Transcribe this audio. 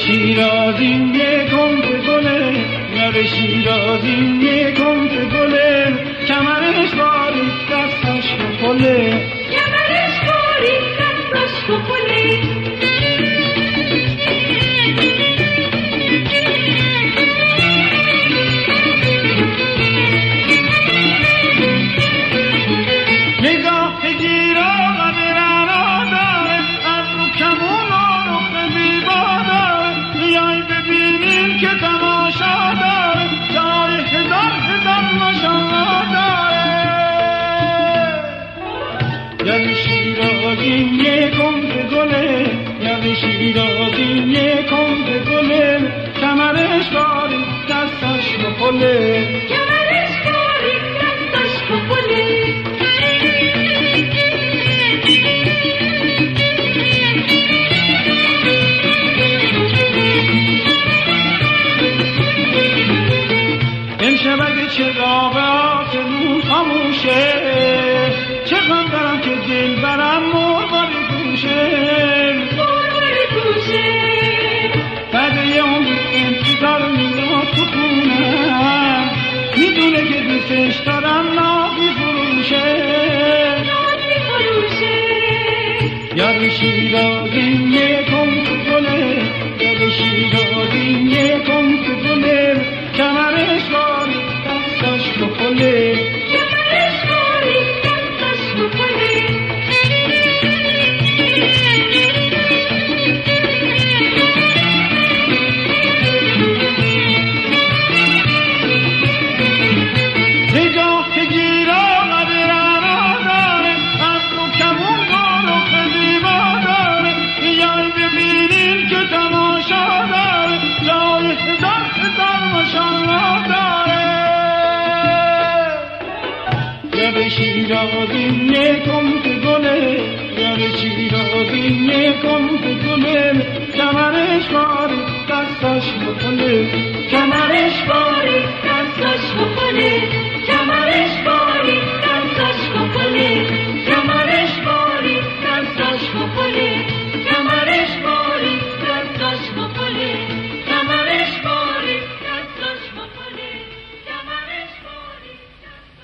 شیرازی یکم به گله، یار شیرازی یکم به گله، کمرش بارید دستش به پله، کمرش بارید دستش به پله. نگاه گیرا قدرنا داره، از رو کمون و رخ زیبا داره، بیای ببینیم که تماشا داره، جای هزار ماشاءالله داره. یاد شیرازی یکم به گله، یاد شیرازی یکم به گله، کمرش بارید دستش به پله، کمرش بارید دستش به پله. امشب اگه چراغ آسمون خاموشه، چه غم دارم که دل برم مرغاری گوشه، مرغاری گوشه. بعد یه عمر انتظار میاد تو خونم، میدونه که دوستش دارم نازی فروشه، نازی فروشه. یاد شیرازی یکم به گله، یاد شیرازی یکم به گله، کمرش بارید دستش به پله، کمرش بارید دستش به پله. نگاه که گیرا قدرنا داره، از رو کمون و رخ زیبا داره، بیای ببینیم که تماشا داره، جای هزار ماشاءالله داره. یاد شیرازی یکم به گله، یاد شیرازی یکم به گله، کمرش بارید دستش به پله، کمرش بارید دستش به پله.